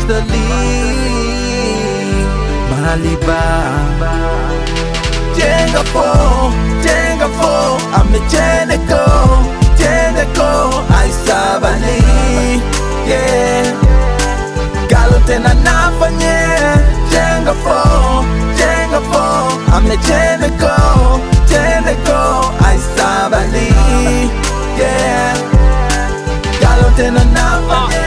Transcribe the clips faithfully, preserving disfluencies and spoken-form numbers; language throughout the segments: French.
the lead. Maliba Jenga po, jenga po, ame jeneko, jeneko, aisabali, yeah. Galo tena nafanye, jenga po, jenga po, ame jeneko, jeneko, aisabali, yeah. Galo tena nafanye.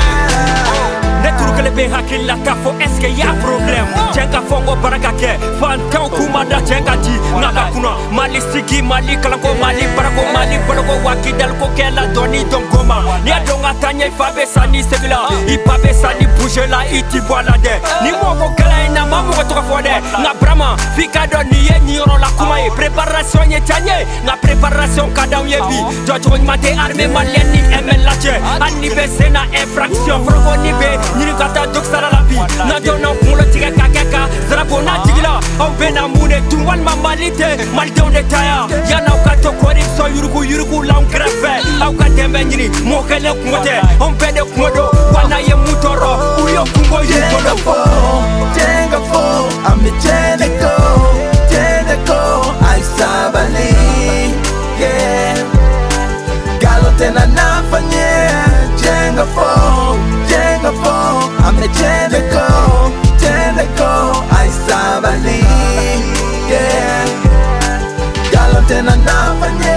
Nekuru be hakilla kafo eske ya problem jenga fongo baraka ke fantan kumada jenga ji ngaka kuna mali sigi mali kalango mali barako mali barako wakidal ko kela doni dongoma ni adonga tanya fabe sani segla ipabe sani bouger la iti bola de ni moko kala ina mamu ko to fode nga brama fika do ni ye ni ro la kuma e préparation ye tanye nga préparation kadam ye bi to to mate armée malienne ni emel la je ani be sena infraction froko ni be ni kata dok sala la bi na dona mulo tiga kakeka zara bona digila on bena mune tuwan mamalite malde on detaya yana ukato kori so yurugu yurugu la on greffe au kadembe nyini mo kele kumote on bede kumodo wana ye mutoro uyo kungo yukodo fo jenga fo ame jeneko jeneko aisabali yeah galo tena nafanye jenga fo jenga fo ame jeneko jeneko aisabali yeah galo tena nafanye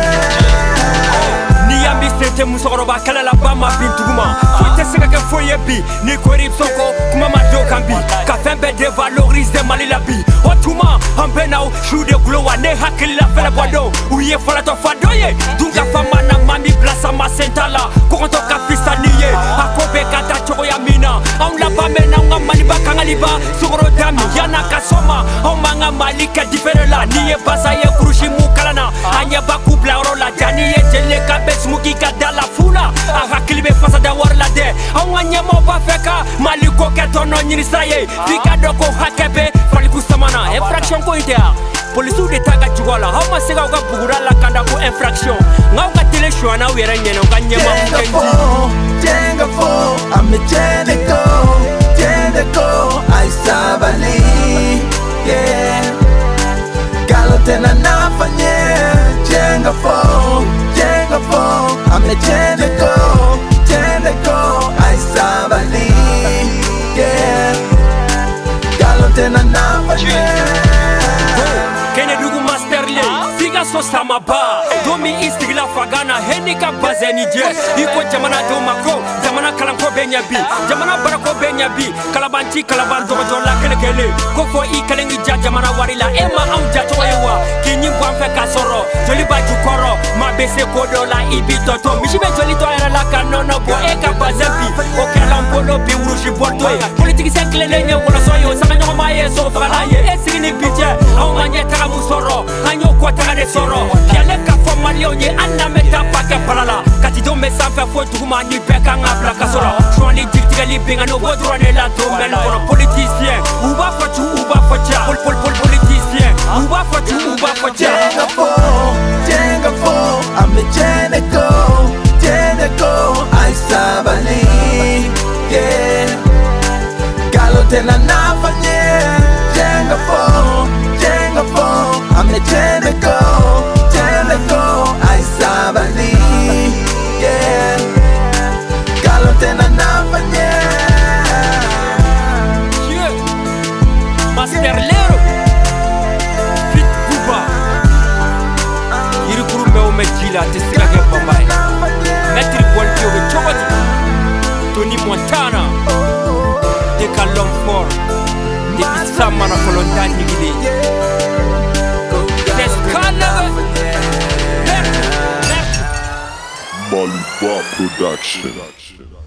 ni yambi sete musoro ba kala la bama bintuguma fote sega ke foye bi ni korip soko kuma ma do kambi ka fembe de valoriser mali la bi otuma ambe now shude glowa ne hakilla fela bodo uye fala to fadoye dunga fama na mami place ma sentala ko to ka fisa niye akobe kata choko ya mina on la ba mena ngamani ba kangaliba sugoro dami yana kasoma on manga malika difere la niye basa ye kurushi mukalana anya ba kubla rola jani ye jele ka besmuki ka dala funa aga klibe fasa da war la de on anya mo ba feka maliko ke tono nyini saye fika doko hakebe faliku samana infraction ko idea polisu de taga jugola how ma sega ga bugura la kanda ko infraction ngaw ka tele shwana wera nyene ka nyema kenji jenga fo ame jeneko jeneko aisabali yeah galo tena nafanye jenga fo jenga fo ame jeneko jeneko aisabali yeah galo tena nafanye kene dugu master le siga so sama ba domi istigla fagana henika bazeni je iko jamana do mako jamana kalanko benyabi jamana barako benyabi kalabanti kalabanto to la kele kele ko fo i kalengi ja jamana warila ema am jato ewa kinyi bamfe kasoro joli ba jukoro ma bese kodo la ibito to mishibe joli to era la kanono bo e ka bazabi o kalampo no bi urushi boto politique sekle lenye wala soyo sakanyo ma yeso fala ye esini bije au manye tara musoro anyo ko tara de soro yale ka fo malio ye anna meta pake palala kati do me sanfa fo tuma ni beka ngabla kasoro shwali diktiga li binga no bodro ne la to mel pour politicien ou ba fo tu ou ba fo cha pol pol pol politicien ou ba fo tu ou ba fo cha jenga fo jenga fo ame jeneko jeneko aisabali yeah galo tena nafanye jenga fo jenga fo ame jeneko jeneko aisabali yeah galo tena nafanye yeah master lero fit kuba yiri kurumbe o mejila tesiga ke bambai metri bolti o chobati Tony Montana de Calum Ford de Pisama na Kolonda Nigili Maliba Production.